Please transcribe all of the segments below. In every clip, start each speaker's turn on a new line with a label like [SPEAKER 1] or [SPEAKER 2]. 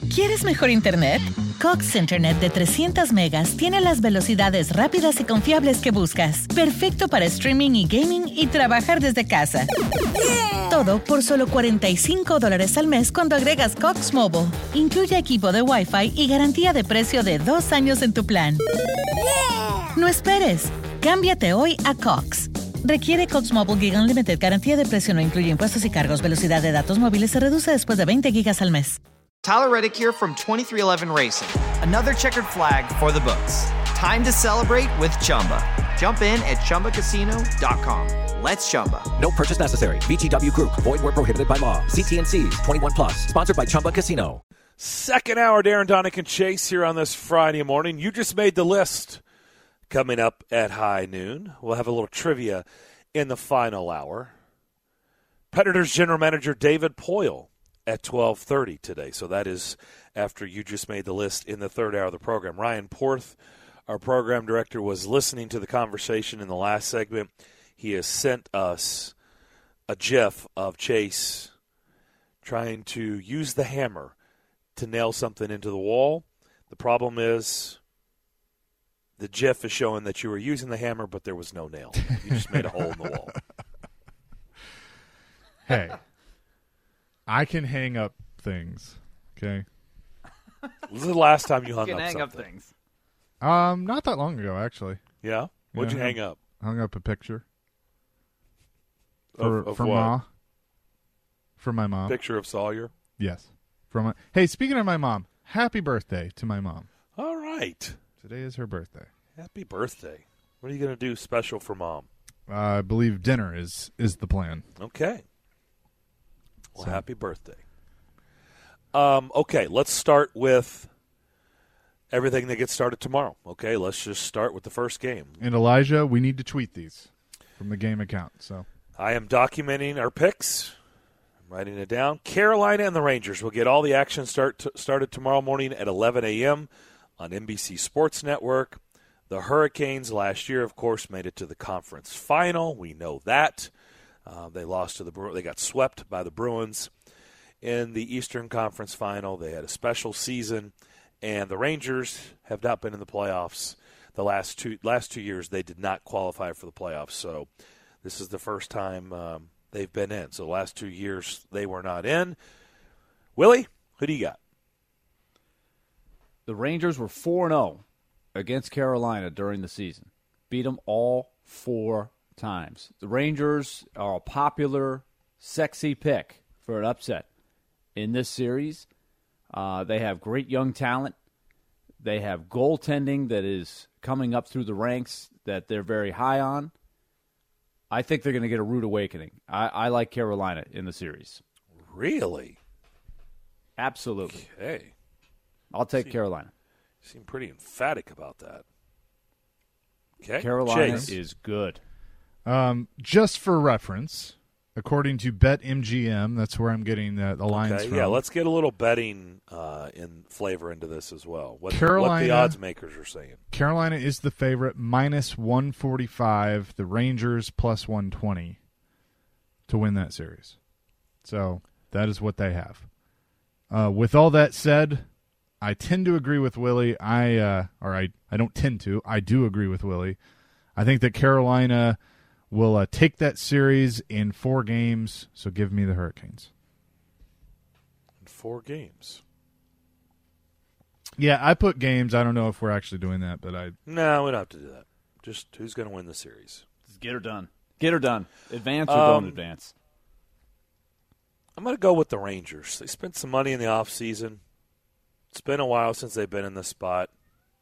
[SPEAKER 1] ¿Quieres mejor internet? Cox Internet de 300 megas tiene las velocidades rápidas y confiables que buscas. Perfecto para streaming y gaming y trabajar desde casa. Todo por solo $45 al mes cuando agregas Cox Mobile. Incluye equipo de Wi-Fi y garantía de precio de 2 años en tu plan. No esperes. Cámbiate hoy a Cox. Requiere Cox Mobile Gig Unlimited. Garantía de precio no incluye impuestos y cargos. Velocidad de datos móviles se reduce después de 20 gigas al mes.
[SPEAKER 2] Tyler Reddick here from 2311 Racing. Another checkered flag for the books. Time to celebrate with Chumba. Jump in at ChumbaCasino.com. Let's Chumba.
[SPEAKER 3] No purchase necessary. VGW Group. Void where prohibited by law. CT&Cs. 21 plus. Sponsored by Chumba Casino.
[SPEAKER 4] Second hour, Darren Donick and Chase here on this Friday morning. You just made the list. Coming up at high noon, we'll have a little trivia in the final hour. Predators General Manager David Poile at 12:30 today. So that is after you just made the list in the third hour of the program. Ryan Porth, our program director, was listening to the conversation in the last segment. He has sent us a GIF of Chase trying to use the hammer to nail something into the wall. The problem is the GIF is showing that you were using the hammer, but there was no nail. You just made a hole in the wall.
[SPEAKER 5] Hey. I can hang up things, okay?
[SPEAKER 4] This is the last time you hung
[SPEAKER 6] can
[SPEAKER 4] up
[SPEAKER 6] hang
[SPEAKER 4] something.
[SPEAKER 6] up things.
[SPEAKER 5] Not that long ago, actually.
[SPEAKER 4] Yeah? What'd you hang up?
[SPEAKER 5] Hung up a picture.
[SPEAKER 4] Of
[SPEAKER 5] for
[SPEAKER 4] what?
[SPEAKER 5] Ma. For my mom.
[SPEAKER 4] Picture of Sawyer?
[SPEAKER 5] Yes. Hey, speaking of my mom, happy birthday to my mom.
[SPEAKER 4] All right.
[SPEAKER 5] Today is her birthday.
[SPEAKER 4] Happy birthday. What are you going to do special for Mom?
[SPEAKER 5] I believe dinner is the plan.
[SPEAKER 4] Okay. Well, happy birthday. Okay, let's start with everything that gets started tomorrow. Okay, let's just start with the first game.
[SPEAKER 5] And Elijah, we need to tweet these from the game account. So
[SPEAKER 4] I am documenting our picks. I'm writing it down. Carolina and the Rangers will get all the action started tomorrow morning at 11 a.m. on NBC Sports Network. The Hurricanes last year, of course, made it to the conference final. We know that. They lost to the Bruins. They got swept by the Bruins in the Eastern Conference Final. They had a special season, and the Rangers have not been in the playoffs the last two years. They did not qualify for the playoffs, so this is the first time they've been in. So the last 2 years they were not in. Willie, who do you got?
[SPEAKER 6] The Rangers were 4-0 against Carolina during the season. Beat them all 4 times. The Rangers are a popular, sexy pick for an upset in this series. They have great young talent. They have goaltending that is coming up through the ranks that they're very high on. I think they're going to get a rude awakening. I like Carolina in the series.
[SPEAKER 4] Really?
[SPEAKER 6] Absolutely.
[SPEAKER 4] Okay.
[SPEAKER 6] I'll take Carolina.
[SPEAKER 4] You seem pretty emphatic about that. Okay.
[SPEAKER 6] Carolina
[SPEAKER 4] Chase.
[SPEAKER 6] is good.
[SPEAKER 5] just for reference, according to BetMGM, that's where I'm getting the lines from.
[SPEAKER 4] Yeah, let's get a little betting in flavor into this as well. What
[SPEAKER 5] Carolina,
[SPEAKER 4] the odds makers are saying.
[SPEAKER 5] Carolina is the favorite, minus 145. The Rangers plus 120 to win that series. So that is what they have. With all that said, I tend to agree with Willie. I don't tend to. I do agree with Willie. I think that Carolina will take that series in 4 games, so give me the Hurricanes.
[SPEAKER 4] In 4 games.
[SPEAKER 5] Yeah, I put games. I don't know if we're actually doing that, but
[SPEAKER 4] No, we don't have to do that. Just who's going to win the series.
[SPEAKER 6] Just get her done. Get her done. Advance or don't advance.
[SPEAKER 4] I'm going to go with the Rangers. They spent some money in the offseason. It's been a while since they've been in this spot.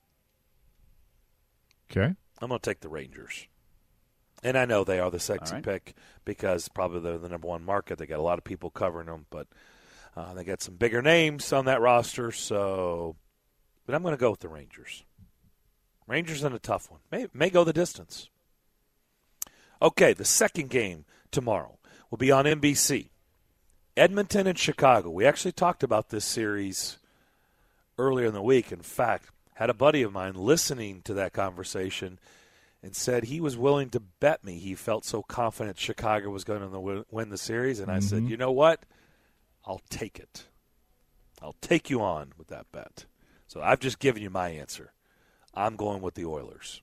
[SPEAKER 5] Okay.
[SPEAKER 4] I'm going to take the Rangers. And I know they are the sexy pick because probably they're the number one market. They got a lot of people covering them, but they got some bigger names on that roster. But I'm going to go with the Rangers. Rangers in a tough one. May go the distance. Okay, the second game tomorrow will be on NBC. Edmonton and Chicago. We actually talked about this series earlier in the week. In fact, had a buddy of mine listening to that conversation and said he was willing to bet me. He felt so confident Chicago was going to win the series. And I said, you know what? I'll take it. I'll take you on with that bet. So I've just given you my answer. I'm going with the Oilers.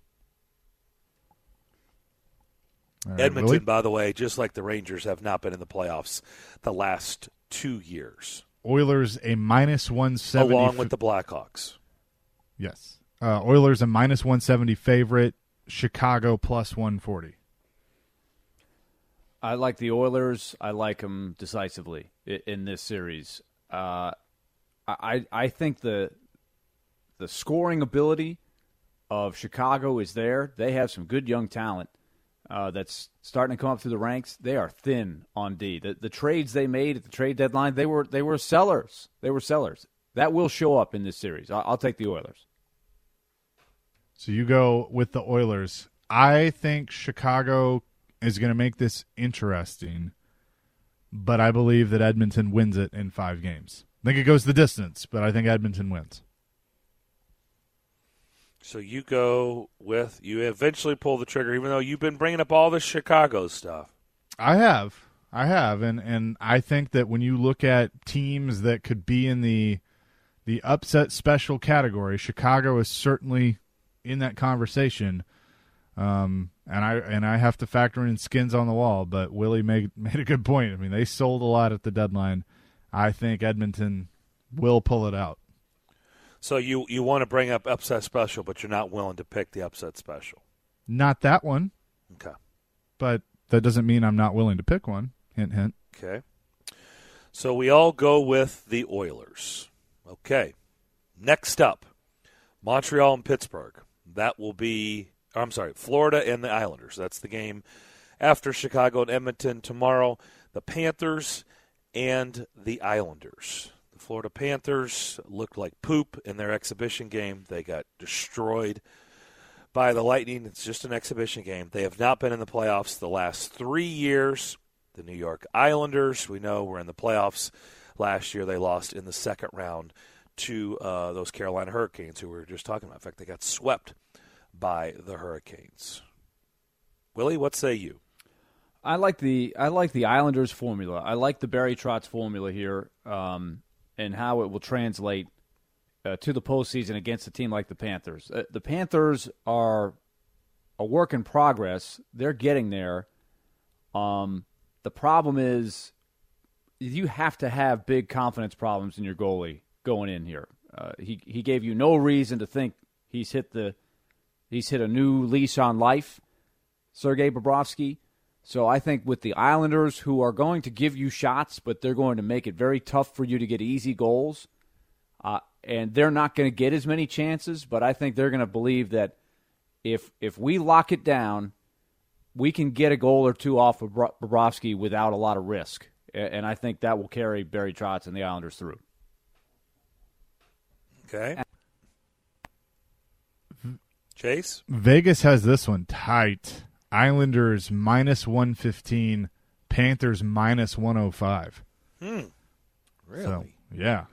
[SPEAKER 5] All right,
[SPEAKER 4] Edmonton,
[SPEAKER 5] Willie?
[SPEAKER 4] by the way, just like the Rangers, have not been in the playoffs the last 2 years.
[SPEAKER 5] Oilers a minus 170.
[SPEAKER 4] Along with the Blackhawks.
[SPEAKER 5] Yes. Oilers a minus 170 favorite. Chicago plus 140.
[SPEAKER 6] I like the Oilers. I like them decisively in this series. I think the scoring ability of Chicago is there. They have some good young talent that's starting to come up through the ranks. They are thin on D. The trades they made at the trade deadline, they were sellers. They were sellers. That will show up in this series. I'll take the Oilers.
[SPEAKER 5] So you go with the Oilers. I think Chicago is going to make this interesting, but I believe that Edmonton wins it in 5 games. I think it goes the distance, but I think Edmonton wins.
[SPEAKER 4] So you eventually pull the trigger, even though you've been bringing up all this Chicago stuff.
[SPEAKER 5] I have, and I think that when you look at teams that could be in the upset special category, Chicago is certainly in that conversation. And I have to factor in skins on the wall, but Willie made a good point. I mean, they sold a lot at the deadline. I think Edmonton will pull it out.
[SPEAKER 4] So you want to bring up upset special, but you're not willing to pick the upset special.
[SPEAKER 5] Not that one.
[SPEAKER 4] Okay.
[SPEAKER 5] But that doesn't mean I'm not willing to pick one. Hint, hint.
[SPEAKER 4] Okay. So we all go with the Oilers. Okay. Next up, Montreal and Pittsburgh. That will be, Florida and the Islanders. That's the game after Chicago and Edmonton tomorrow. The Panthers and the Islanders. The Florida Panthers looked like poop in their exhibition game. They got destroyed by the Lightning. It's just an exhibition game. They have not been in the playoffs the last 3 years. The New York Islanders, we know, were in the playoffs last year. They lost in the second round to those Carolina Hurricanes, who we were just talking about. In fact, they got swept by the Hurricanes. Willie, what say you?
[SPEAKER 6] I like the Islanders formula. I like the Barry Trotz formula here, and how it will translate to the postseason against a team like the Panthers. The Panthers are a work in progress. They're getting there. The problem is you have to have big confidence problems in your goalie going in here. He gave you no reason to think he's hit a new lease on life, Sergei Bobrovsky. So I think with the Islanders, who are going to give you shots, but they're going to make it very tough for you to get easy goals, and they're not going to get as many chances, but I think they're going to believe that if we lock it down, we can get a goal or two off of Bobrovsky without a lot of risk. And I think that will carry Barry Trotz and the Islanders through.
[SPEAKER 4] Okay. Chase?
[SPEAKER 5] Vegas has this one tight. Islanders minus 115, Panthers minus 105.
[SPEAKER 4] Really?
[SPEAKER 5] So, yeah.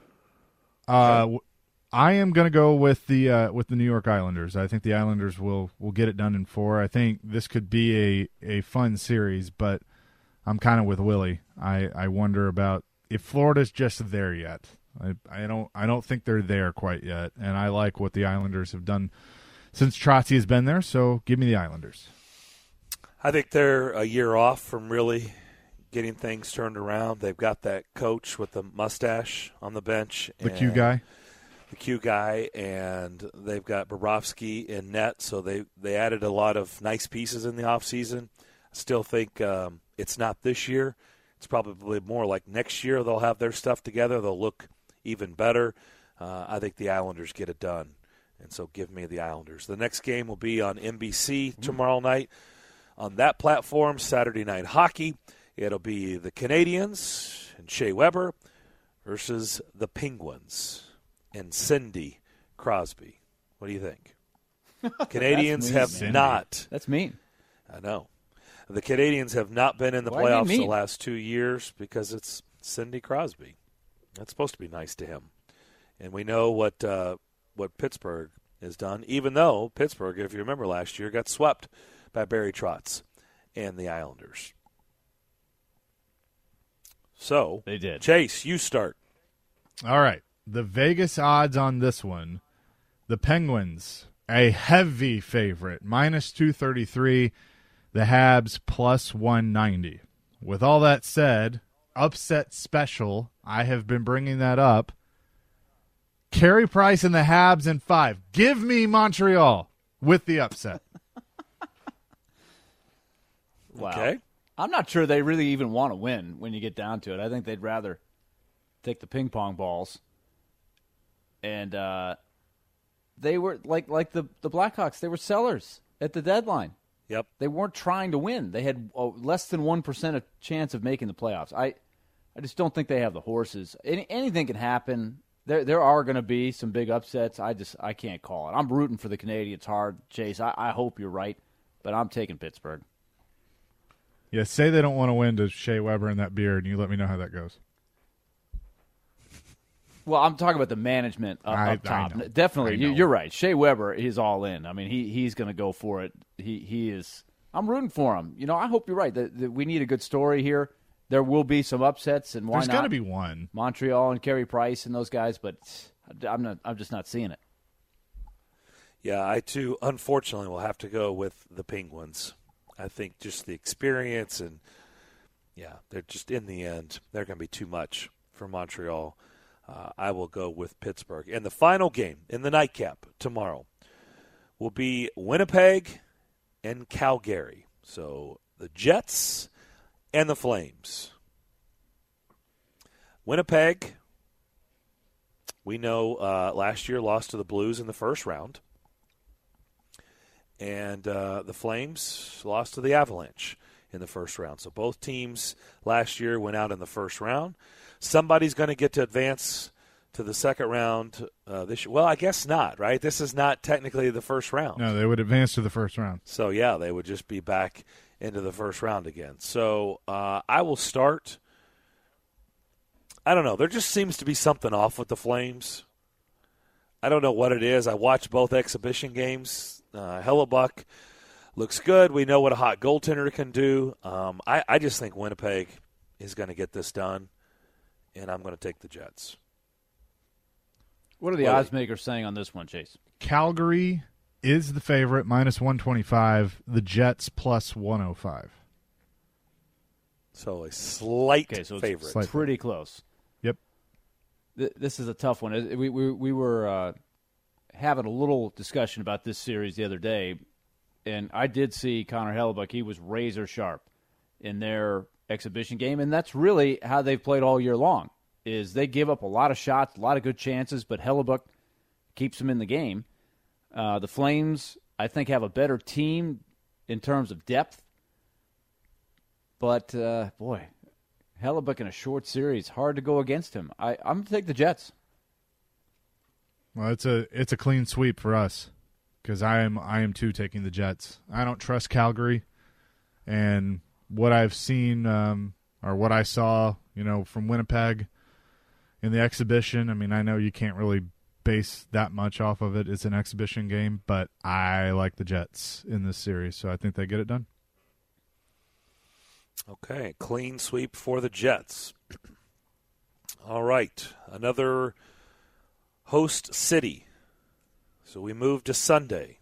[SPEAKER 5] I am going to go with the New York Islanders. I think the Islanders will get it done in 4. I think this could be a fun series, but I'm kind of with Willie. I wonder about if Florida's just there yet. I don't think they're there quite yet, and I like what the Islanders have done since Trotzy has been there. So give me the Islanders.
[SPEAKER 4] I think they're a year off from really getting things turned around. They've got that coach with the mustache on the bench.
[SPEAKER 5] The Q guy.
[SPEAKER 4] The Q guy, and they've got Bobrovsky in net, so they added a lot of nice pieces in the offseason. I still think it's not this year. It's probably more like next year they'll have their stuff together. They'll look even better. I think the Islanders get it done, and so give me the Islanders. The next game will be on NBC tomorrow night. On that platform, Saturday Night Hockey, it'll be the Canadiens and Shea Weber versus the Penguins and Cindy Crosby. What do you think? Canadians have not.
[SPEAKER 6] That's mean.
[SPEAKER 4] I know. The Canadians have not been in the playoffs the last 2 years because it's Cindy Crosby. That's supposed to be nice to him. And we know what Pittsburgh has done, even though Pittsburgh, if you remember last year, got swept by Barry Trotz and the Islanders. So
[SPEAKER 6] they did.
[SPEAKER 4] Chase, you start.
[SPEAKER 5] All right. the Vegas odds on this one, the Penguins, a heavy favorite, minus 233, the Habs plus 190. With all that said, upset special, I have been bringing that up. Carey Price and the Habs in 5. Give me Montreal with the upset.
[SPEAKER 6] Wow.
[SPEAKER 4] Okay.
[SPEAKER 6] I'm not sure they really even want to win when you get down to it. I think they'd rather take the ping pong balls. And they were like the Blackhawks. They were sellers at the deadline.
[SPEAKER 4] Yep.
[SPEAKER 6] They weren't trying to win. They had less than 1% of chance of making the playoffs. I just don't think they have the horses. Anything can happen. There are going to be some big upsets. I can't call it. I'm rooting for the Canadians hard, Chase. I hope you're right, but I'm taking Pittsburgh.
[SPEAKER 5] Yeah, say they don't want to win to Shea Weber and that beard, and you let me know how that goes.
[SPEAKER 6] Well, I'm talking about the management up top. Definitely, you're right. Shea Weber is all in. I mean, he's going to go for it. He is. I'm rooting for him. I hope you're right. That we need a good story here. There will be some upsets, and why not?
[SPEAKER 5] There's got to be one.
[SPEAKER 6] Montreal and Carey Price and those guys, but I'm just not seeing it.
[SPEAKER 4] Yeah, I too, unfortunately, will have to go with the Penguins. I think just the experience and, yeah, they're just in the end, they're going to be too much for Montreal. I will go with Pittsburgh. And the final game in the nightcap tomorrow will be Winnipeg and Calgary. So the Jets and the Flames. Winnipeg, we know last year lost to the Blues in the first round. And the Flames lost to the Avalanche in the first round. So both teams last year went out in the first round. Somebody's going to get to advance to the second round this year. Well, I guess not, right? This is not technically the first round.
[SPEAKER 5] No, they would advance to the first round.
[SPEAKER 4] So, yeah, they would just be back into the first round again. So I will start. I don't know. There just seems to be something off with the Flames. I don't know what it is. I watched both exhibition games. Hellebuck looks good. We know what a hot goaltender can do. I just think Winnipeg is going to get this done, and I'm going to take the Jets.
[SPEAKER 6] What are the odds makers saying on this one, Chase?
[SPEAKER 5] Calgary is the favorite, minus 125. The Jets plus 105.
[SPEAKER 4] So a slight favorite.
[SPEAKER 6] It's pretty close.
[SPEAKER 5] Yep.
[SPEAKER 6] This is a tough one. We were having a little discussion about this series the other day, and I did see Connor Hellebuck. He was razor sharp in their exhibition game, and that's really how they've played all year long, is they give up a lot of shots, a lot of good chances, but Hellebuck keeps them in the game. The Flames, I think, have a better team in terms of depth, but, boy, Hellebuck in a short series, hard to go against him. I'm going to take the Jets.
[SPEAKER 5] Well, it's a clean sweep for us because I am too taking the Jets. I don't trust Calgary, and what I've seen or what I saw, from Winnipeg in the exhibition. I mean, I know you can't really base that much off of it. It's an exhibition game, but I like the Jets in this series, so I think they get it done.
[SPEAKER 4] Okay, clean sweep for the Jets. All right, another host city. So we move to Sunday.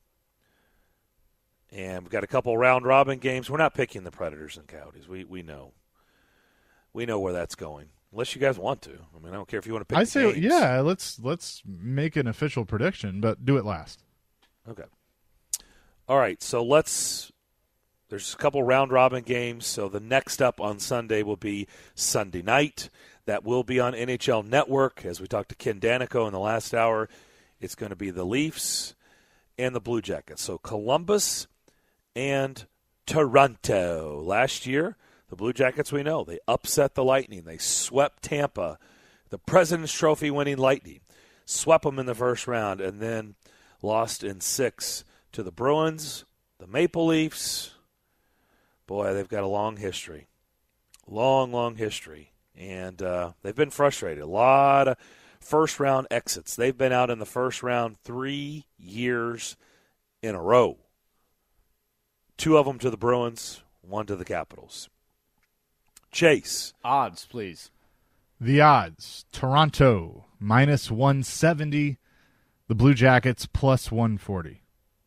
[SPEAKER 4] And we've got a couple round-robin games. We're not picking the Predators and Coyotes. We know. We know where that's going. Unless you guys want to. I mean, I don't care if you want to pick the games.
[SPEAKER 5] Yeah, let's make an official prediction, but do it last.
[SPEAKER 4] Okay. All right, so there's a couple round-robin games. So the next up on Sunday will be Sunday night. That will be on NHL Network. As we talked to Ken Danico in the last hour, it's going to be the Leafs and the Blue Jackets. So Columbus and Toronto. Last year, the Blue Jackets, we know, they upset the Lightning. They swept Tampa, the President's Trophy winning Lightning. Swept them in the first round and then lost in 6 to the Bruins, the Maple Leafs. Boy, they've got a long history. Long history. And they've been frustrated. A lot of first-round exits. They've been out in the first round 3 years in a row. 2 of them to the Bruins, 1 to the Capitals. Chase.
[SPEAKER 6] Odds, please.
[SPEAKER 5] The odds, Toronto minus 170, the Blue Jackets plus 140.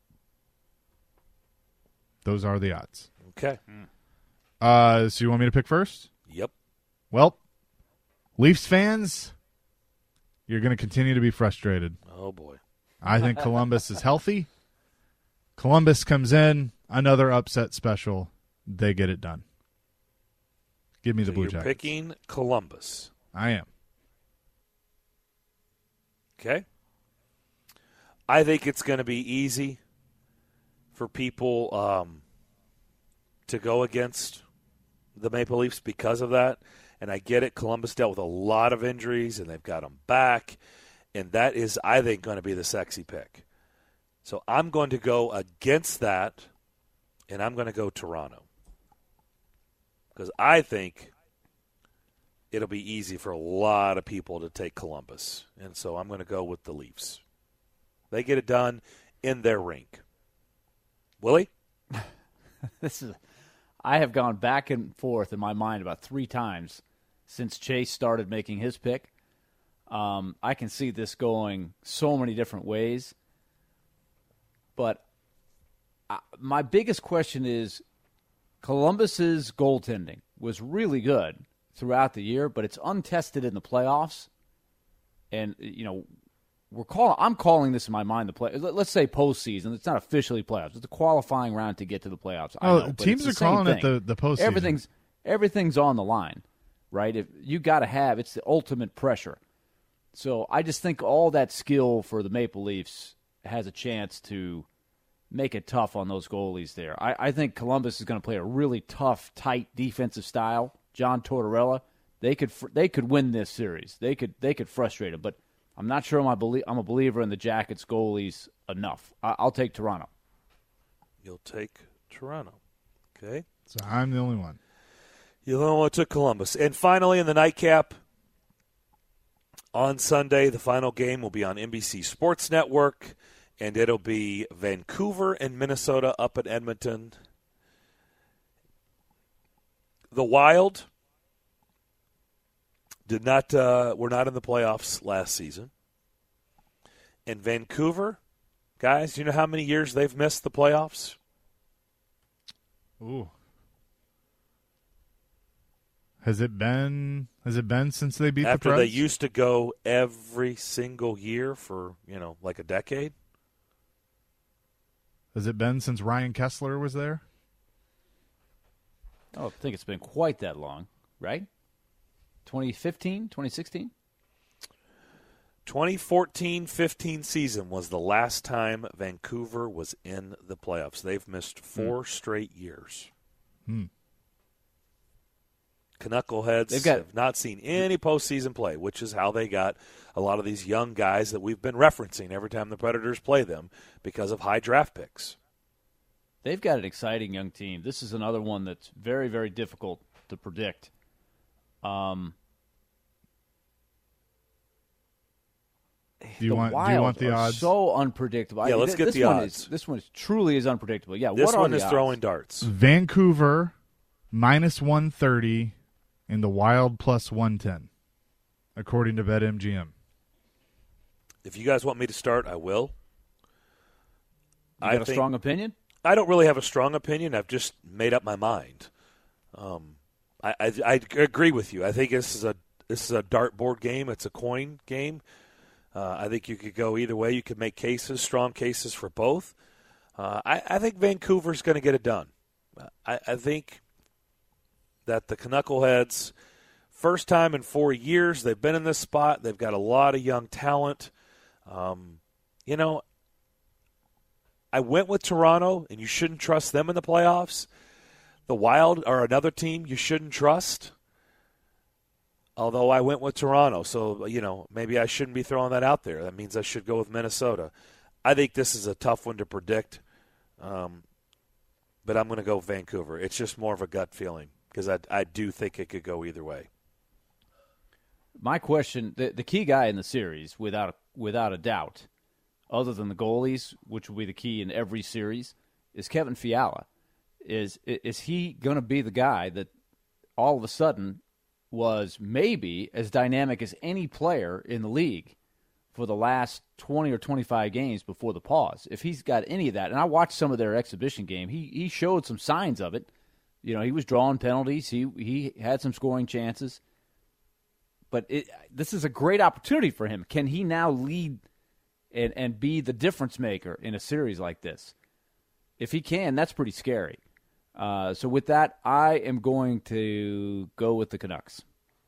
[SPEAKER 5] Those are the odds.
[SPEAKER 4] Okay.
[SPEAKER 5] So you want me to pick first?
[SPEAKER 4] Yep.
[SPEAKER 5] Well, Leafs fans, you're going to continue to be frustrated.
[SPEAKER 4] Oh, boy.
[SPEAKER 5] I think Columbus is healthy. Columbus comes in, another upset special. They get it done. Give me the Blue
[SPEAKER 4] you're
[SPEAKER 5] Jackets.
[SPEAKER 4] Picking Columbus.
[SPEAKER 5] I am.
[SPEAKER 4] Okay. I think it's going to be easy for people to go against the Maple Leafs because of that. And I get it. Columbus dealt with a lot of injuries, and they've got them back. And that is, I think, going to be the sexy pick. So I'm going to go against that, and I'm going to go Toronto. Because I think it'll be easy for a lot of people to take Columbus. And so I'm going to go with the Leafs. They get it done in their rink. Willie?
[SPEAKER 6] I have gone back and forth in my mind about 3 times since Chase started making his pick. I can see this going so many different ways. But my biggest question is Columbus's goaltending was really good throughout the year, but it's untested in the playoffs. And, you know, I'm calling this in my mind the play. Let's say postseason. It's not officially playoffs. It's a qualifying round to get to the playoffs. I know,
[SPEAKER 5] teams are calling it the postseason.
[SPEAKER 6] Everything's on the line, right? If you got to have, it's the ultimate pressure. So I just think all that skill for the Maple Leafs has a chance to make it tough on those goalies there. I think Columbus is going to play a really tough, tight defensive style. John Tortorella, they could win this series. They could frustrate them, but I'm not sure I'm a believer in the Jackets goalies enough. I'll take Toronto.
[SPEAKER 4] You'll take Toronto. Okay.
[SPEAKER 5] So I'm the only one.
[SPEAKER 4] You're the only one who took Columbus. And finally, in the nightcap, on Sunday, the final game will be on NBC Sports Network, and it'll be Vancouver and Minnesota up at Edmonton. The Wild were not in the playoffs last season. And Vancouver, guys, do you know how many years they've missed the playoffs?
[SPEAKER 5] Ooh. Has it been since they beat the Preds?
[SPEAKER 4] After they used to go every single year for, like a decade?
[SPEAKER 5] Has it been since Ryan Kessler was there?
[SPEAKER 6] I don't think it's been quite that long, right? 2015, 2016?
[SPEAKER 4] 2014-15 season was the last time Vancouver was in the playoffs. They've missed 4 straight years. Knuckleheads have not seen any postseason play, which is how they got a lot of these young guys that we've been referencing every time the Predators play them because of high draft picks.
[SPEAKER 6] They've got an exciting young team. This is another one that's very, very difficult to predict.
[SPEAKER 5] Do you want the odds?
[SPEAKER 6] So unpredictable.
[SPEAKER 4] Yeah, let's get the odds.
[SPEAKER 6] This one truly is unpredictable. Yeah,
[SPEAKER 4] this
[SPEAKER 6] what are
[SPEAKER 4] one
[SPEAKER 6] the
[SPEAKER 4] is
[SPEAKER 6] odds?
[SPEAKER 4] throwing darts.
[SPEAKER 5] Vancouver minus 130 and the Wild plus 110, according to BetMGM.
[SPEAKER 4] If you guys want me to start, I will.
[SPEAKER 6] You got a strong opinion?
[SPEAKER 4] I don't really have a strong opinion. I've just made up my mind. I agree with you. I think this is a dartboard game. It's a coin game. I think you could go either way. You could make strong cases for both. I think Vancouver's going to get it done. I think that the Knuckleheads, first time in 4 years, they've been in this spot. They've got a lot of young talent. I went with Toronto, and you shouldn't trust them in the playoffs. The Wild are another team you shouldn't trust. Although I went with Toronto, so, maybe I shouldn't be throwing that out there. That means I should go with Minnesota. I think this is a tough one to predict, but I'm going to go Vancouver. It's just more of a gut feeling because I do think it could go either way.
[SPEAKER 6] My question, the key guy in the series, without a doubt, other than the goalies, which will be the key in every series, is Kevin Fiala. Is he going to be the guy that all of a sudden was maybe as dynamic as any player in the league for the last 20 or 25 games before the pause. If he's got any of that, and I watched some of their exhibition game, he showed some signs of it. You know, he was drawing penalties. He had some scoring chances. But this is a great opportunity for him. Can he now lead and be the difference maker in a series like this? If he can, that's pretty scary. So with that, I am going to go with the Canucks.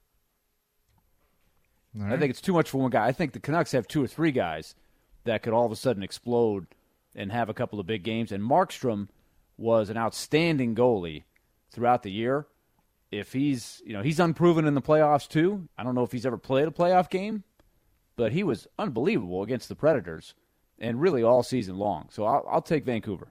[SPEAKER 5] All right.
[SPEAKER 6] I think it's too much for one guy. I think the Canucks have 2 or 3 guys that could all of a sudden explode and have a couple of big games. And Markstrom was an outstanding goalie throughout the year. If he's unproven in the playoffs too. I don't know if he's ever played a playoff game, but he was unbelievable against the Predators and really all season long. So I'll take Vancouver.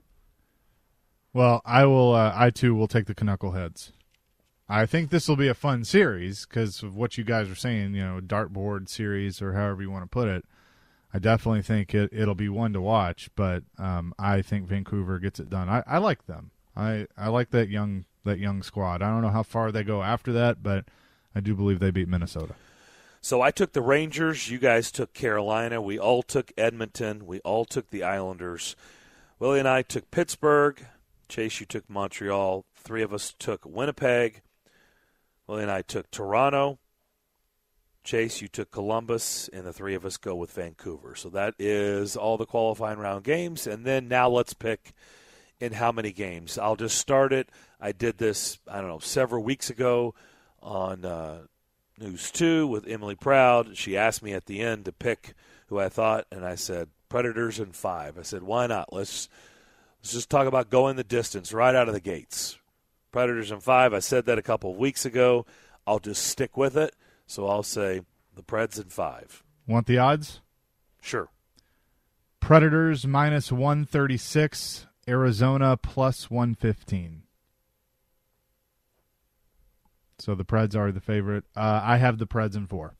[SPEAKER 5] Well, I will. I too will take the Knuckleheads. I think this will be a fun series because of what you guys are saying. You know, dartboard series or however you want to put it. I definitely think it'll be one to watch. But I think Vancouver gets it done. I like them. I like that young squad. I don't know how far they go after that, but I do believe they beat Minnesota.
[SPEAKER 4] So I took the Rangers. You guys took Carolina. We all took Edmonton. We all took the Islanders. Willie and I took Pittsburgh. Chase, you took Montreal. 3 of us took Winnipeg. Willie and I took Toronto. Chase, you took Columbus, and the 3 of us go with Vancouver. So that is all the qualifying round games. And then now let's pick in how many games. I'll just start it. I did this, several weeks ago on News 2 with Emily Proud. She asked me at the end to pick who I thought, and I said Predators in 5. I said, why not? Let's just talk about going the distance right out of the gates. Predators in 5. I said that a couple of weeks ago. I'll just stick with it. So I'll say the Preds in 5.
[SPEAKER 5] Want the odds?
[SPEAKER 4] Sure.
[SPEAKER 5] Predators minus 136. Arizona plus 115. So the Preds are the favorite. I have the Preds in 4.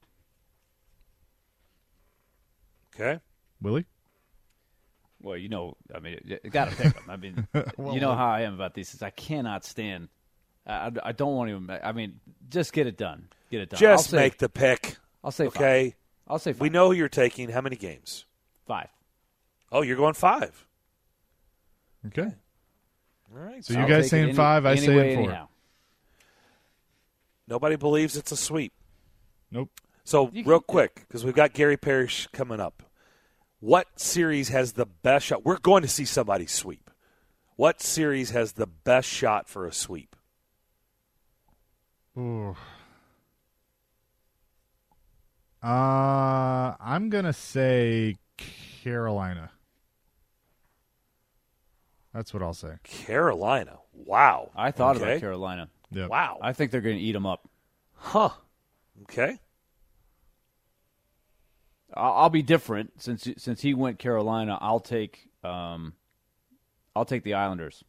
[SPEAKER 4] Okay.
[SPEAKER 5] Willie?
[SPEAKER 6] Well, you got to pick them. I mean,
[SPEAKER 5] Well,
[SPEAKER 6] you know how I am about these. Is I cannot stand. I don't want to. I mean, just get it done. Get it done.
[SPEAKER 4] Just make the pick.
[SPEAKER 6] I'll say 5.
[SPEAKER 4] Okay.
[SPEAKER 6] I'll say 5.
[SPEAKER 4] We know who you're taking. How many games?
[SPEAKER 6] 5.
[SPEAKER 4] Oh, you're going 5.
[SPEAKER 5] Okay.
[SPEAKER 4] All right.
[SPEAKER 5] So you guys saying 5, I say in 4.
[SPEAKER 6] Anyhow.
[SPEAKER 4] Nobody believes it's a sweep.
[SPEAKER 5] Nope.
[SPEAKER 4] So real quick, because we've got Gary Parrish coming up. What series has the best shot? We're going to see somebody sweep. What series has the best shot for a sweep?
[SPEAKER 5] Ooh. I'm going to say Carolina. That's what I'll say.
[SPEAKER 4] Carolina. Wow.
[SPEAKER 6] I thought about Carolina.
[SPEAKER 5] Yep.
[SPEAKER 4] Wow.
[SPEAKER 6] I think they're going to eat them up.
[SPEAKER 4] Huh. Okay.
[SPEAKER 6] I'll be different since he went Carolina. I'll take the Islanders.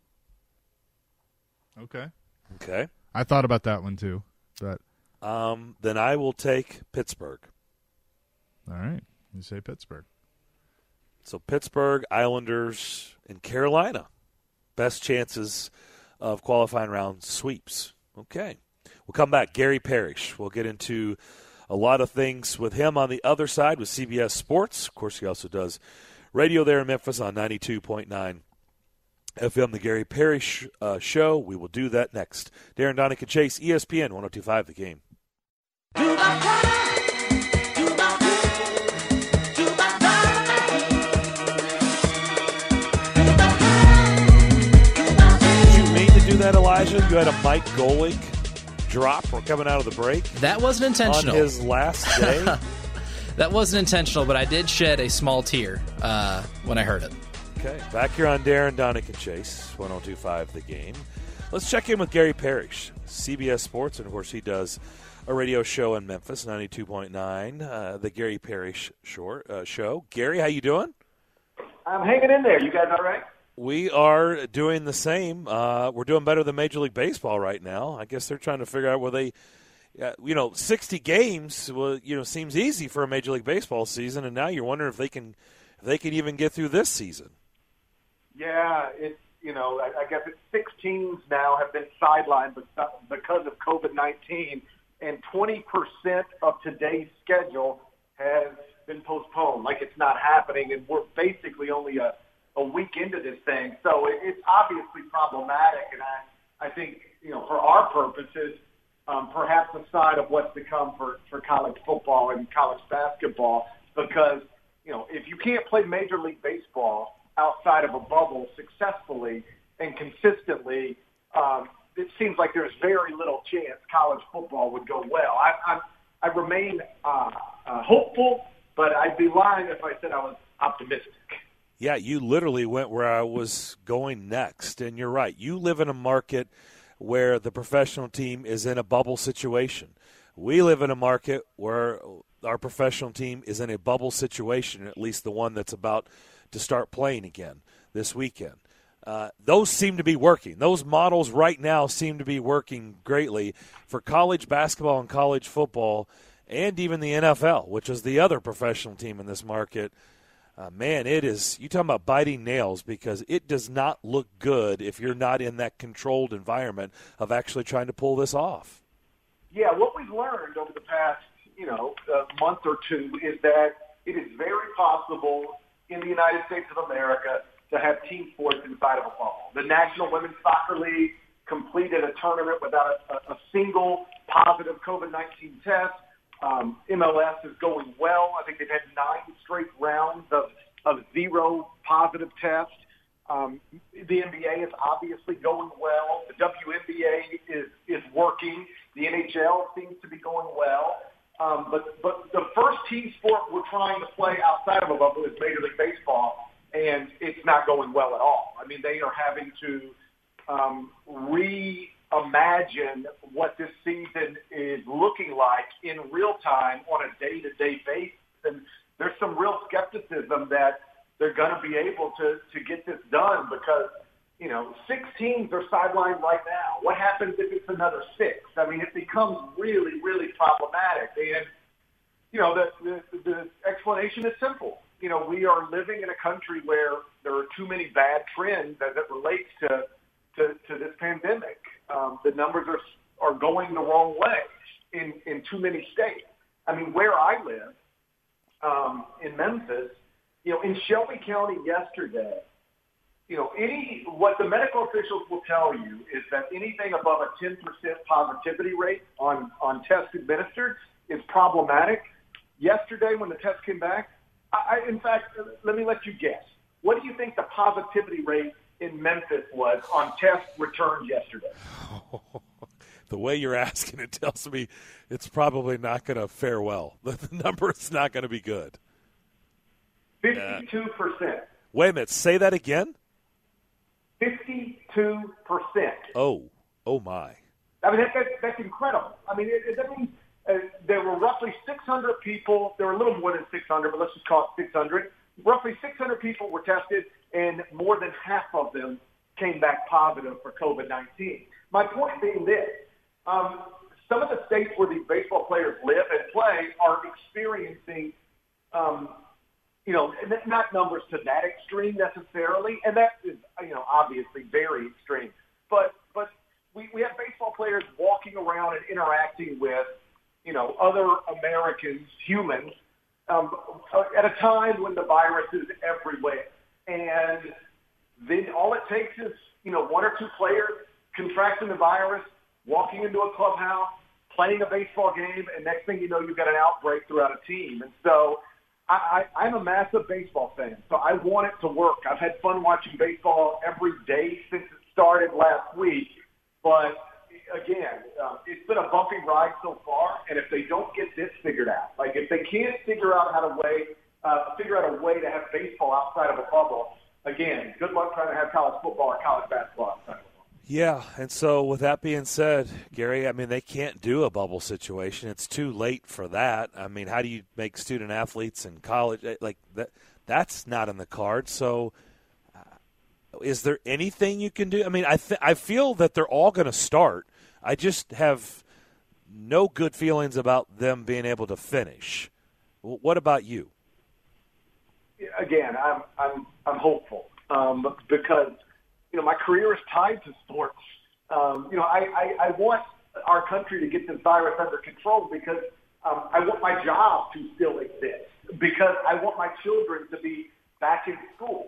[SPEAKER 5] Okay.
[SPEAKER 4] Okay.
[SPEAKER 5] I thought about that one too, but
[SPEAKER 4] then I will take Pittsburgh.
[SPEAKER 5] all right. You say Pittsburgh.
[SPEAKER 4] So Pittsburgh, Islanders, and Carolina. Best chances of qualifying round sweeps. Okay. We'll come back. Gary Parrish. We'll get into a lot of things with him on the other side with CBS Sports. Of course, he also does radio there in Memphis on 92.9 FM, The Gary Parrish Show. We will do that next. Darren Donick and Chase, ESPN 102.5 The Game. Did you mean to do that, Elijah? You had a Mike Golick drop or coming out of the break?
[SPEAKER 7] That wasn't intentional.
[SPEAKER 4] On his last day?
[SPEAKER 7] That wasn't intentional, but I did shed a small tear when I heard it.
[SPEAKER 4] Okay, back here on Darren, Donick, and Chase, 102.5 The Game. Let's check in with Gary Parrish, CBS Sports, and of course he does a radio show in Memphis, 92.9, The Gary Parrish Show. Gary, how you doing?
[SPEAKER 8] I'm hanging in there. You guys all right?
[SPEAKER 4] We are doing the same. We're doing better than Major League Baseball right now. I guess they're trying to figure out where they, 60 games, seems easy for a Major League Baseball season, and now you're wondering if they can even get through this season.
[SPEAKER 8] Yeah, I guess it's 6 teams now have been sidelined because of COVID-19. and 20% of today's schedule has been postponed, like it's not happening, and we're basically only a week into this thing. So it's obviously problematic, and I think, for our purposes, perhaps a sign of what's to come for college football and college basketball, because, if you can't play Major League Baseball outside of a bubble successfully and consistently, it seems like there's very little chance college football would go well. I remain hopeful, but I'd be lying if I said I was optimistic.
[SPEAKER 4] Yeah, you literally went where I was going next, and you're right. You live in a market where the professional team is in a bubble situation. We live in a market where our professional team is in a bubble situation, at least the one that's about to start playing again this weekend. Those seem to be working. Those models right now seem to be working greatly for college basketball and college football and even the NFL, which is the other professional team in this market. Man, it is – you talking about biting nails, because it does not look good if you're not in that controlled environment of actually trying to pull this off.
[SPEAKER 8] Yeah, what we've learned over the past, month or two is that it is very possible in the United States of America to have team sports inside of a bubble. The National Women's Soccer League completed a tournament without a single positive COVID-19 test. MLS is going well. I think they've had 9 straight rounds of 0 positive tests. The NBA is obviously going well. The WNBA is working. The NHL seems to be going well. But the first team sport we're trying to play outside of a bubble is Major League Baseball, and it's not going well at all. I mean, they are having to reimagine what this season is looking like in real time on a day-to-day basis. And there's some real skepticism that they're going to be able to get this done because, 6 teams are sidelined right now. What happens if it's another 6? I mean, it becomes really, really problematic. And, the explanation is simple. We are living in a country where there are too many bad trends as it relates to this pandemic. The numbers are going the wrong way in too many states. I mean, where I live, in Memphis, in Shelby County yesterday, what the medical officials will tell you is that anything above a 10% positivity rate on tests administered is problematic. Yesterday, when the test came back, in fact, let me let you guess. What do you think the positivity rate in Memphis was on tests returned yesterday?
[SPEAKER 4] The way you're asking it tells me it's probably not going to fare well. The number is not going to be good.
[SPEAKER 8] 52%.
[SPEAKER 4] Wait a minute. Say that again?
[SPEAKER 8] 52%.
[SPEAKER 4] Oh my.
[SPEAKER 8] I mean, that's incredible. I mean, that means there were roughly 600 people. There were a little more than 600, but let's just call it 600. Roughly 600 people were tested, and more than half of them came back positive for COVID-19. My point being this. Some of the states where these baseball players live and play are experiencing, not numbers to that extreme necessarily, and that is, obviously very extreme. But we have baseball players walking around and interacting with, other Americans, humans, at a time when the virus is everywhere. And then all it takes is, 1 or 2 players contracting the virus, walking into a clubhouse, playing a baseball game, and next thing you know, you've got an outbreak throughout a team. And so I'm a massive baseball fan, so I want it to work. I've had fun watching baseball every day since it started last week. But, again, it's been a bumpy ride so far, and if they don't get this figured out, like if they can't figure out a way to have baseball outside of a bubble, again, good luck trying to have college football or college basketball outside of a bubble.
[SPEAKER 4] Yeah, and so with that being said, Gary, I mean, they can't do a bubble situation. It's too late for that. I mean, how do you make student athletes in college? Like, that's not in the cards. So is there anything you can do? I mean, I feel that they're all going to start. I just have no good feelings about them being able to finish. What about you?
[SPEAKER 8] Again, I'm hopeful because – my career is tied to sports. I want our country to get this virus under control because I want my job to still exist, because I want my children to be back in school.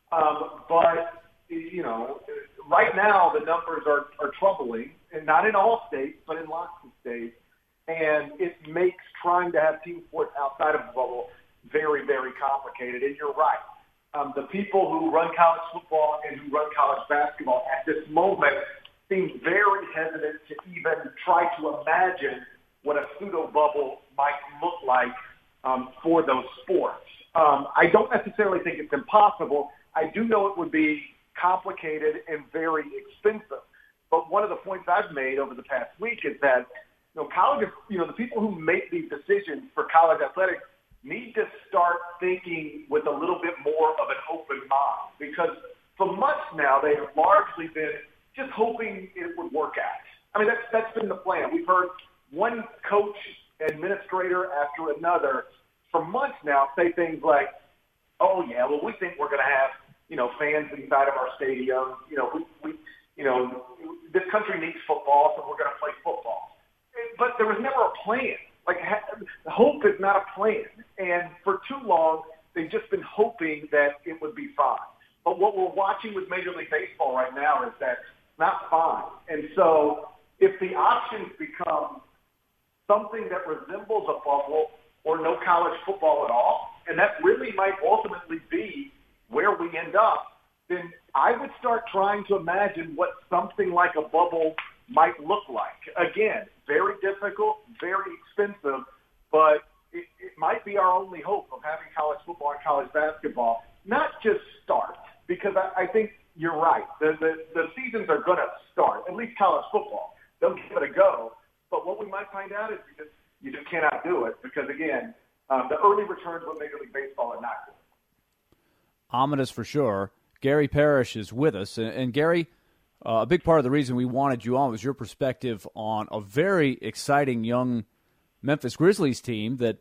[SPEAKER 8] But, you know, right now the numbers are troubling, and not in all states, but in lots of states. And it makes trying to have team sports outside of the bubble very, very complicated. And you're right. The people who run college football and who run college basketball at this moment seem very hesitant to even try to imagine what a pseudo bubble might look like for those sports. I don't necessarily think it's impossible. I do know it would be complicated and very expensive. But one of the points I've made over the past week is that, you know, colleges, you know, the people who make these decisions for college athletics need to start thinking with a little bit more of an open mind, because for months now they have largely been just hoping it would work out. I mean, that's been the plan. We've heard one coach, administrator after another for months now say things like, "Oh yeah, well we think we're going to have, you know, fans inside of our stadium. You know, we you know, this country needs football, so we're going to play football." But there was never a plan. Like, hope is not a plan. And for too long, they've just been hoping that it would be fine. But what we're watching with Major League Baseball right now is that it's not fine. And so if the options become something that resembles a bubble or no college football at all, and that really might ultimately be where we end up, then I would start trying to imagine what something like a bubble might look like. Again, very difficult, very expensive, but it might be our only hope of having college football and college basketball not just start, because I think you're right. The seasons are going to start, at least college football. They'll give it a go, but what we might find out is you just cannot do it because, again, the early returns with Major League Baseball are not good.
[SPEAKER 6] Ominous for sure. Gary Parrish is with us, and Gary, a big part of the reason we wanted you on was your perspective on a very exciting young Memphis Grizzlies team that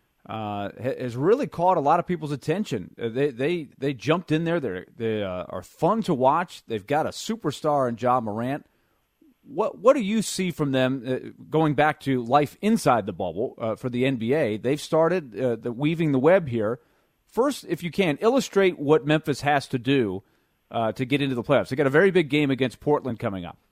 [SPEAKER 6] has really caught a lot of people's attention. They jumped in there. They are fun to watch. They've got a superstar in Ja Morant. What do you see from them going back to life inside the bubble for the NBA? They've started weaving the web here. First, if you can, illustrate what Memphis has to do to get into the playoffs. They got a very big game against Portland coming up.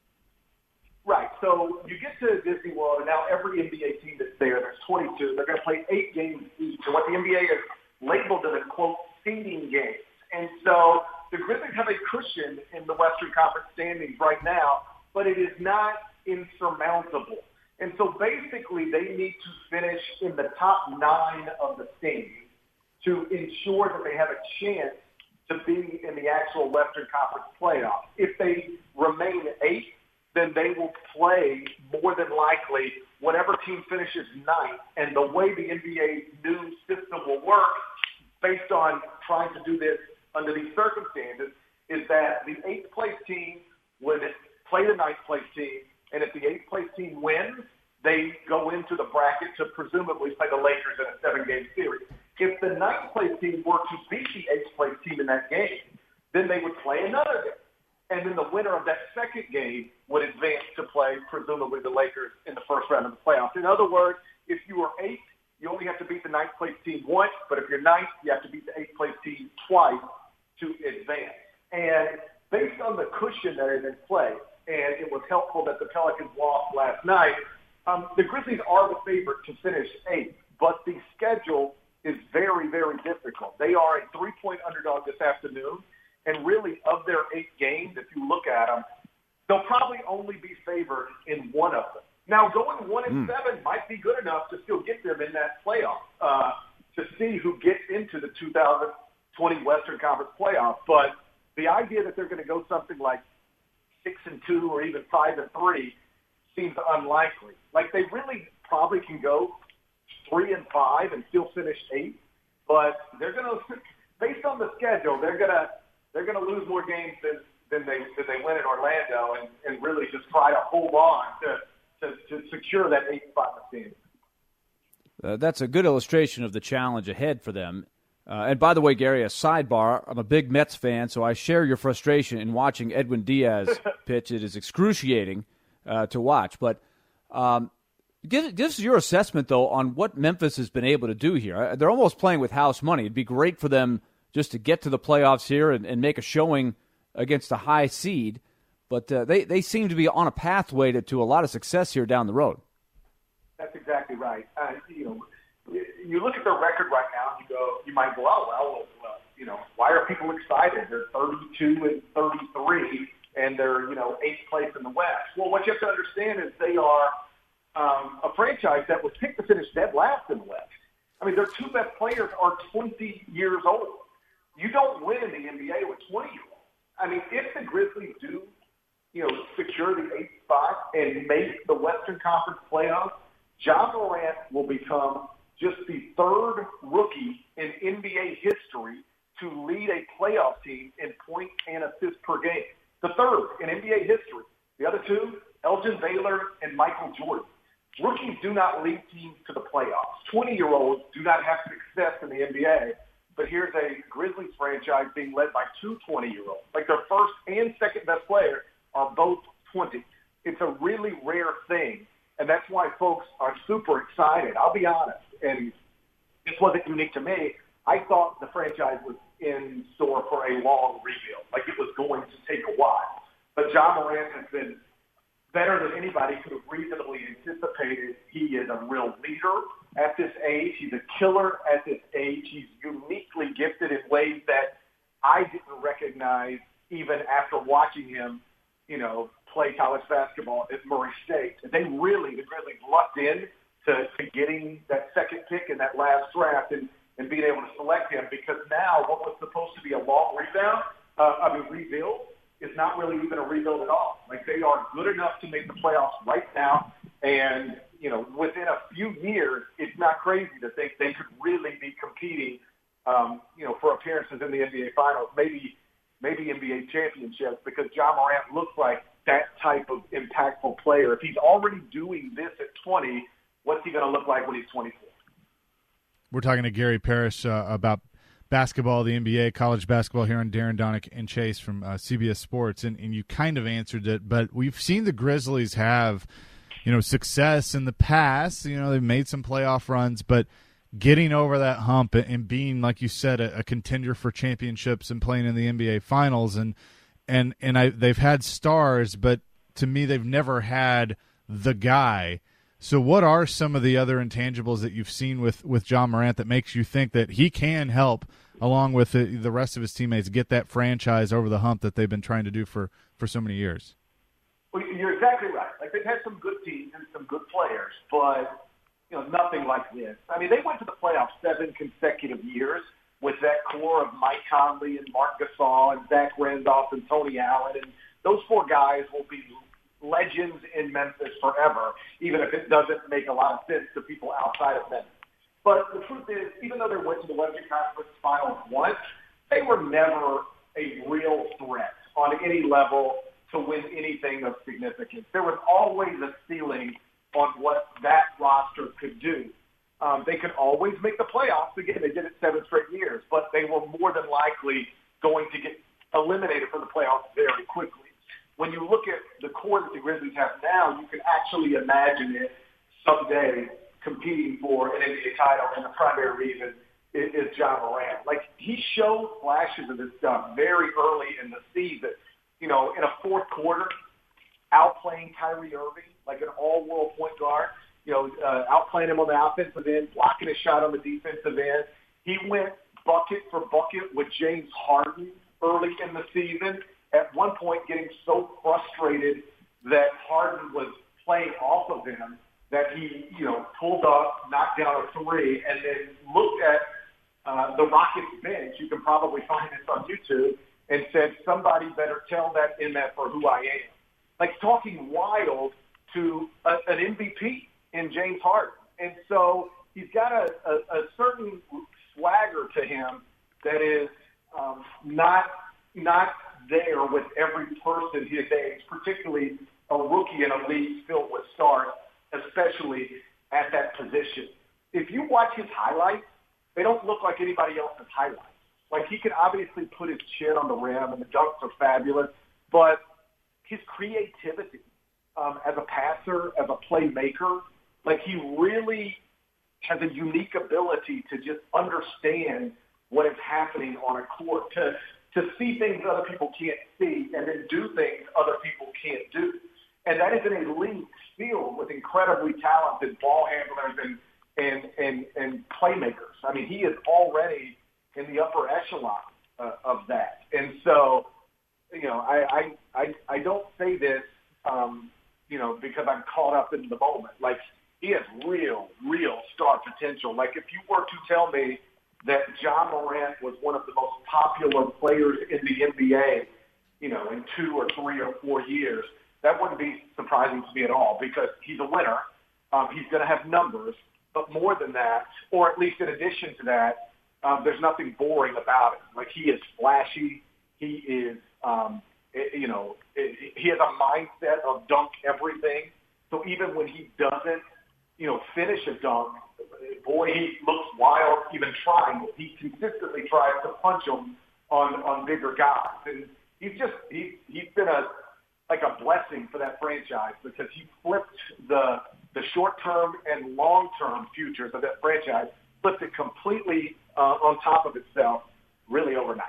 [SPEAKER 8] Right. So you get to Disney World, and now every NBA team that's there's 22. They're going to play 8 games each. And what the NBA has labeled as, quote, seeding games. And so the Grizzlies have a cushion in the Western Conference standings right now, but it is not insurmountable. And so basically they need to finish in the top 9 of the standings to ensure that they have a chance to be in the actual Western Conference playoffs. If they remain 8th, then they will play more than likely whatever team finishes 9th. And the way the NBA's new system will work, based on trying to do this under these circumstances, is that the 8th place team would play the 9th place team, and if the 8th place team wins, they go into the bracket to presumably play the Lakers in a 7-game series. If the 9th place team were to beat the 8th place team in that game, then they would play another game. And then the winner of that second game would advance to play, presumably, the Lakers in the first round of the playoffs. In other words, if you are 8th, you only have to beat the 9th place team once, but if you're 9th, you have to beat the 8th place team twice to advance. And based on the cushion that is in play, and it was helpful that the Pelicans lost last night, the Grizzlies are the favorite to finish 8th, but the schedule is very, very difficult. They are a 3-point underdog this afternoon, and really of their 8 games, if you look at them, they'll probably only be favored in one of them. Now, going 1-7 might be good enough to still get them in that playoff to see who gets into the 2020 Western Conference playoff. But the idea that they're going to go something like 6-2 or even 5-3 seems unlikely. Like, they really probably can go 3-5 and still finish 8th, but they're going to, based on the schedule, they're going to lose more games than they win in Orlando, and really just try to hold on to secure that 8th spot in the standings.
[SPEAKER 6] That's a good illustration of the challenge ahead for them. And by the way, Gary, a sidebar, I'm a big Mets fan, so I share your frustration in watching Edwin Diaz pitch. It is excruciating to watch. But Give us your assessment, though, on what Memphis has been able to do here. They're almost playing with house money. It'd be great for them just to get to the playoffs here and make a showing against a high seed. But they seem to be on a pathway to a lot of success here down the road.
[SPEAKER 8] That's exactly right. You look at their record right now, and you might go, oh, well, why are people excited? They're 32 and 33, and they're, 8th place in the West. Well, what you have to understand is they are a franchise that was picked to finish dead last in the West. I mean, their two best players are 20 years old. You don't win in the NBA with 20-year-olds. I mean, if the Grizzlies do, secure the 8th spot and make the Western Conference playoffs, Ja Morant will become just the third rookie in NBA history to lead a playoff team in points and assists per game. The third in NBA history. The other two, Elgin Baylor and Michael Jordan. Rookies do not lead teams to the playoffs. 20-year-olds do not have success in the NBA, but here's a Grizzlies franchise being led by two 20-year-olds. Like their first and second best player are both 20. It's a really rare thing, and that's why folks are super excited. I'll be honest, and this wasn't unique to me. I thought the franchise was in store for a long rebuild, like it was going to take a while. But Ja Morant has been better than anybody could have reasonably anticipated. He is a real leader at this age. He's a killer at this age. He's uniquely gifted in ways that I didn't recognize even after watching him, play college basketball at Murray State. And the Grizzlies lucked in to getting that second pick in that last draft and being able to select him, because now what was supposed to be a long rebuild is not really even a rebuild at all. Like, they are good enough to make the playoffs right now, and within a few years, it's not crazy to think they could really be competing, for appearances in the NBA Finals, maybe NBA championships, because Ja Morant looks like that type of impactful player. If he's already doing this at 20, what's he going to look like when he's 24?
[SPEAKER 5] We're talking to Gary Parrish about basketball, the NBA, college basketball here on Darren Donick and Chase from CBS Sports, and you kind of answered it, but we've seen the Grizzlies have, success in the past. They've made some playoff runs, but getting over that hump and being, like you said, a contender for championships and playing in the NBA Finals, and they've had stars, but to me, they've never had the guy. So what are some of the other intangibles that you've seen with Ja Morant that makes you think that he can help, along with the rest of his teammates, get that franchise over the hump that they've been trying to do for so many years?
[SPEAKER 8] Well, you're exactly right. Like, they've had some good teams and some good players, but nothing like this. I mean, they went to the playoffs 7 consecutive years with that core of Mike Conley and Mark Gasol and Zach Randolph and Tony Allen, and those 4 guys will be legends in Memphis forever, even if it doesn't make a lot of sense to people outside of Memphis. But the truth is, even though they went to the Western Conference Finals once, they were never a real threat on any level to win anything of significance. There was always a ceiling on what that roster could do. They could always make the playoffs. Again, they did it 7 straight years, but they were more than likely going to get eliminated from the playoffs very quickly. When you look at the core that the Grizzlies have now, you can actually imagine it someday competing for an NBA title, and the primary reason is Ja Morant. Like, he showed flashes of this stuff very early in the season. In a fourth quarter, outplaying Kyrie Irving like an all-world point guard, outplaying him on the offensive end, blocking his shot on the defensive end. He went bucket for bucket with James Harden early in the season, at one point getting so frustrated that Harden was playing off of him that he, pulled up, knocked down a 3, and then looked at the Rockets bench. You can probably find this on YouTube, and said, somebody better tell that inmate for who I am. Like, talking wild to an MVP in James Harden. And so he's got a certain swagger to him that is not there with every person his age, particularly a rookie in a league filled with stars, especially at that position. If you watch his highlights, they don't look like anybody else's highlights. Like, he can obviously put his chin on the rim, and the dunks are fabulous, but his creativity as a passer, as a playmaker. Like, he really has a unique ability to just understand what is happening on a court, to see things other people can't see and then do things other people can't do. And that is an elite field with incredibly talented ball handlers and playmakers. I mean, he is already in the upper echelon of that. And so, I don't say this, because I'm caught up in the moment. Like, he has real star potential. Like, if you were to tell me that Ja Morant was one of the most popular players in the NBA, in 2 or 3 or 4 years, that wouldn't be surprising to me at all, because he's a winner. He's going to have numbers, but more than that, or at least in addition to that, there's nothing boring about it. Like, he is flashy. He is, he has a mindset of dunk everything. So even when he doesn't, finish a dunk, boy, he looks wild even trying. He consistently tries to punch him on bigger guys. And he's been a blessing for that franchise, because he flipped the short-term and long-term futures of that franchise, flipped it completely on top of itself really overnight.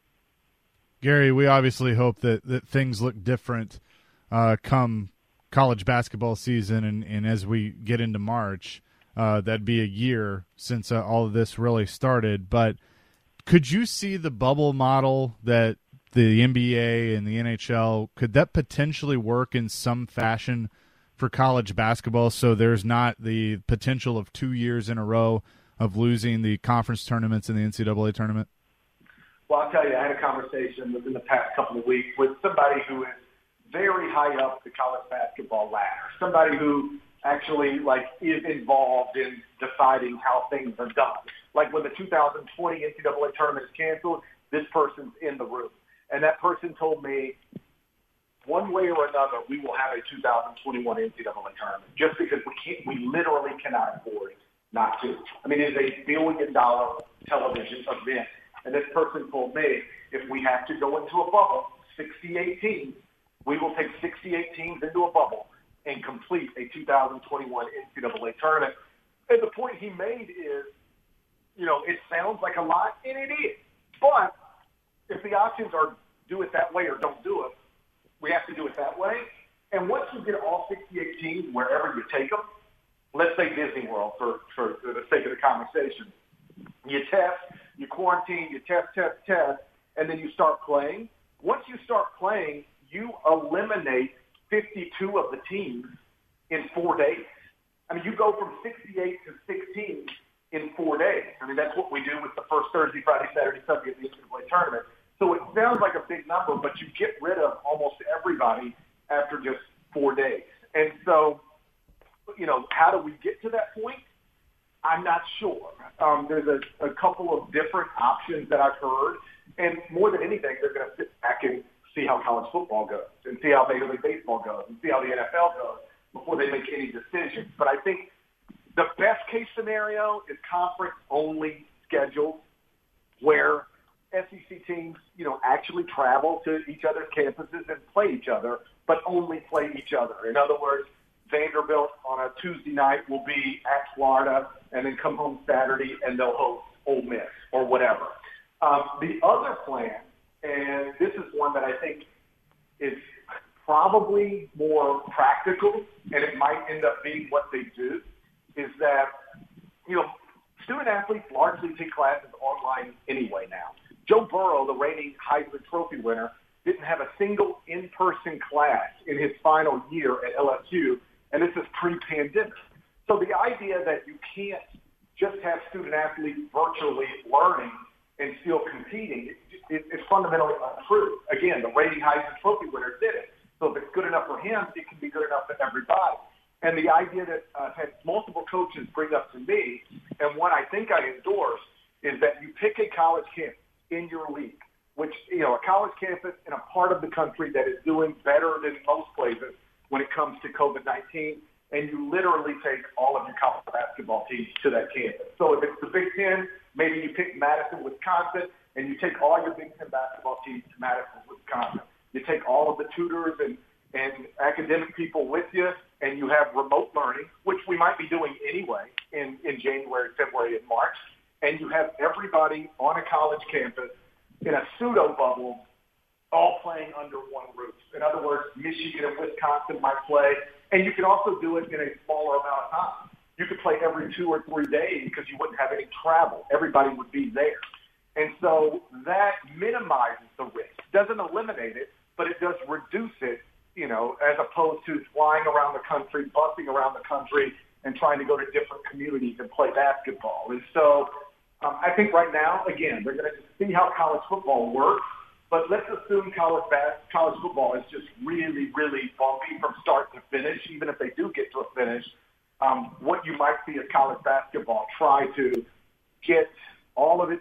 [SPEAKER 5] Gary, we obviously hope that things look different come college basketball season, and as we get into March. That'd be a year since all of this really started. But could you see the bubble model that the NBA and the NHL, could that potentially work in some fashion for college basketball, so there's not the potential of 2 years in a row of losing the conference tournaments and the NCAA tournament?
[SPEAKER 8] Well, I'll tell you, I had a conversation within the past couple of weeks with somebody who is very high up the college basketball ladder, somebody who actually is involved in deciding how things are done. Like, when the 2020 NCAA tournament is canceled, this person's in the room. And that person told me, one way or another, we will have a 2021 NCAA tournament, just because we literally cannot afford not to. I mean, it is $1 billion television event. And this person told me, if we have to go into a bubble, 68 teams, we will take 68 teams into a bubble and complete a 2021 NCAA tournament. And the point he made is, it sounds like a lot, and it is. But if the options are do it that way or don't do it, we have to do it that way. And once you get all 68 teams, wherever you take them, let's say Disney World for the sake of the conversation, you test, you quarantine, you test, and then you start playing. Once you start playing, you eliminate 52 of the teams in 4 days. I mean, you go from 68 to 16 in 4 days. I mean, that's what we do with the first Thursday, Friday, Saturday, Sunday of the NCAA tournament. So it sounds like a big number, but you get rid of almost everybody after just 4 days. And so, how do we get to that point? I'm not sure. There's a couple of different options that I've heard, and more than anything, they're going to sit back and see how college football goes and see how Major League Baseball goes and see how the NFL goes before they make any decisions. But I think the best case scenario is conference-only schedule where SEC teams, actually travel to each other's campuses and play each other, but only play each other. In other words, Vanderbilt on a Tuesday night will be at Florida and then come home Saturday and they'll host Ole Miss or whatever. The other plan, and this is one that I think is probably more practical, and it might end up being what they do, is that, student athletes largely take classes online anyway now. Joe Burrow, the reigning Heisman Trophy winner, didn't have a single in-person class in his final year at LSU, and this is pre-pandemic. So the idea that you can't just have student athletes virtually learning and still competing is fundamentally untrue. Again, the reigning Heisman Trophy winner did it. So if it's good enough for him, it can be good enough for everybody. And the idea that I've had multiple coaches bring up to me, and one I think I endorse, is that you pick a college campus in your league, which, a college campus in a part of the country that is doing better than most places when it comes to COVID-19, and you literally take all of your college basketball teams to that campus. So if it's the Big Ten, maybe you pick Madison, Wisconsin, and you take all your Big Ten basketball teams to Madison, Wisconsin. You take all of the tutors and and academic people with you, and you have remote learning, which we might be doing anyway in January, February, and March, and you have everybody on a college campus in a pseudo bubble all playing under one roof. In other words, Michigan and Wisconsin might play, and you can also do it in a smaller amount of time. You could play every 2 or 3 days because you wouldn't have any travel. Everybody would be there. And so that minimizes the risk. Doesn't eliminate it, but it does reduce it, as opposed to flying around the country, busing around the country, and trying to go to different communities and play basketball. And so I think right now, again, they're going to see how college football works, but let's assume college football is just really, really bumpy from start to finish, even if they do get to a finish. What you might see is college basketball try to get all of its,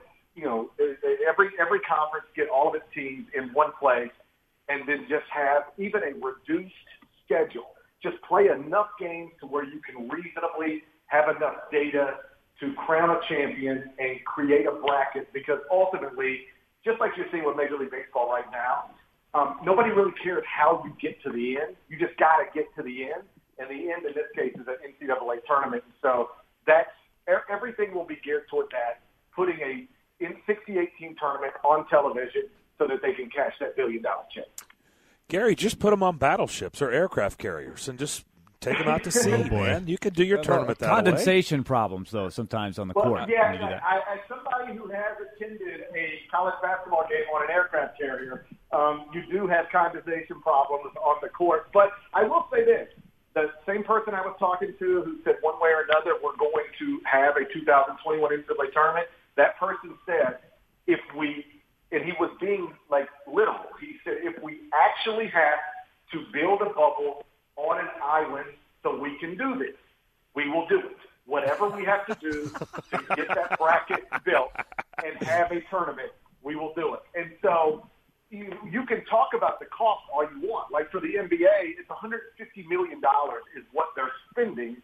[SPEAKER 8] every conference get all of its teams in one place, and then just have even a reduced schedule. Just play enough games to where you can reasonably have enough data to crown a champion and create a bracket, because ultimately, just like you're seeing with Major League Baseball right now, nobody really cares how you get to the end. You just got to get to the end, and the end in this case is an NCAA tournament. So that's everything will be geared toward that, putting a 68-team tournament on television so that they can cash that $1 billion check.
[SPEAKER 4] Gary, just put them on battleships or aircraft carriers and just take them out to sea, man. You could do your tournament that way.
[SPEAKER 6] Condensation problems, though, sometimes on the court.
[SPEAKER 8] Yeah, as somebody who has attended a college basketball game on an aircraft carrier, you do have condensation problems on the court. But I will say this. The same person I was talking to who said one way or another we're going to have a 2021 NCAA tournament, that person said and he was being literal, he said if we actually have to build a bubble on an island so we can do this, we will do it. Whatever we have to do to get that bracket built and have a tournament, we will do it. And so you can talk about the cost all you want. Like for the NBA, it's $150 million is what they're spending,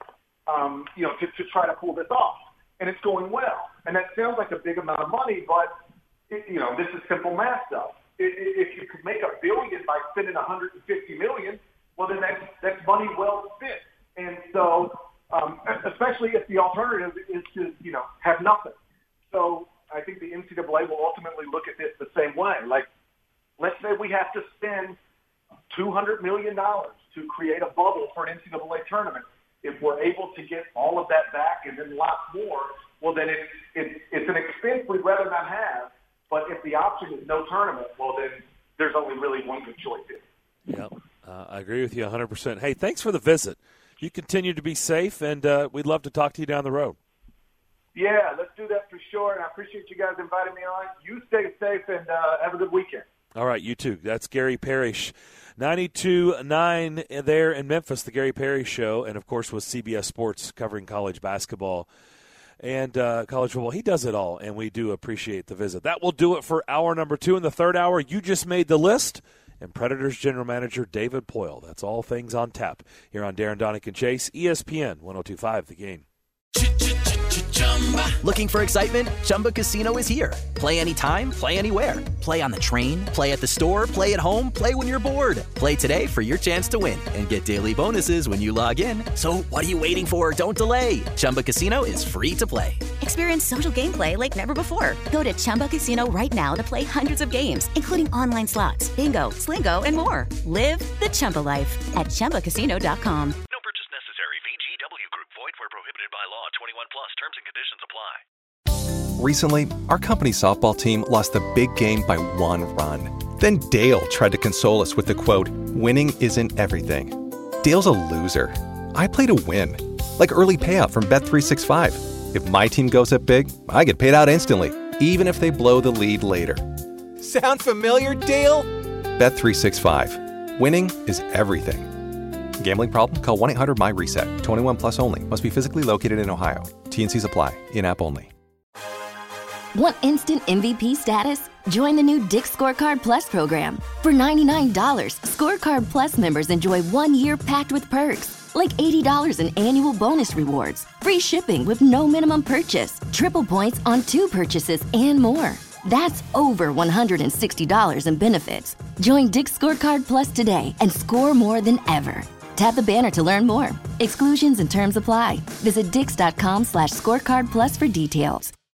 [SPEAKER 8] to try to pull this off. And it's going well. And that sounds like a big amount of money, but, this is simple math stuff. If you could make $1 billion by spending $150 million, well, then that's money well spent. And so, especially if the alternative is to, have nothing. So I think the NCAA will ultimately look at this the same way. Like, let's say we have to spend $200 million to create a bubble for an NCAA tournament. If we're able to get all of that back and then lots more, well, then it's an expense we'd rather not have. But if the option is no tournament, well, then there's only really one good choice here.
[SPEAKER 4] Yep, I agree with you 100%. Hey, thanks for the visit. You continue to be safe, and we'd love to talk to you down the road.
[SPEAKER 8] Yeah, let's do that for sure, and I appreciate you guys inviting me on. You stay safe and have a good weekend.
[SPEAKER 4] All right, you too. That's Gary Parrish, 92.9 there in Memphis, the Gary Parrish Show, and, of course, with CBS Sports covering college basketball and college football. He does it all, and we do appreciate the visit. That will do it for hour number 2. In the third hour, you just made the list, and Predators General Manager David Poile. That's all things on tap here on Darren Donick and Chase, ESPN 102.5 The Game.
[SPEAKER 9] Looking for excitement? Chumba Casino is here. Play anytime, play anywhere. Play on the train, play at the store, play at home, play when you're bored. Play today for your chance to win and get daily bonuses when you log in. So what are you waiting for? Don't delay. Chumba Casino is free to play.
[SPEAKER 10] Experience social gameplay like never before. Go to Chumba Casino right now to play hundreds of games, including online slots, bingo, Slingo, and more. Live the Chumba life at ChumbaCasino.com.
[SPEAKER 11] No purchase necessary. VGW Group. Void where prohibited by law. 21 plus. Terms and conditions apply.
[SPEAKER 12] Recently, our company softball team lost the big game by 1 run. Then Dale tried to console us with the quote, "Winning isn't everything." Dale's a loser. I play to win. Like early payout from Bet365. If my team goes up big, I get paid out instantly, even if they blow the lead later.
[SPEAKER 13] Sound familiar, Dale?
[SPEAKER 12] Bet365. Winning is everything. Gambling problem? Call 1-800-MY-RESET. 21 plus only. Must be physically located in Ohio. T&Cs apply. In-app only.
[SPEAKER 14] Want instant MVP status? Join the new Dick's Scorecard Plus program. For $99, Scorecard Plus members enjoy 1 year packed with perks, like $80 in annual bonus rewards, free shipping with no minimum purchase, triple points on 2 purchases, and more. That's over $160 in benefits. Join Dick's Scorecard Plus today and score more than ever. Tap the banner to learn more. Exclusions and terms apply. Visit dix.com/scorecard plus for details.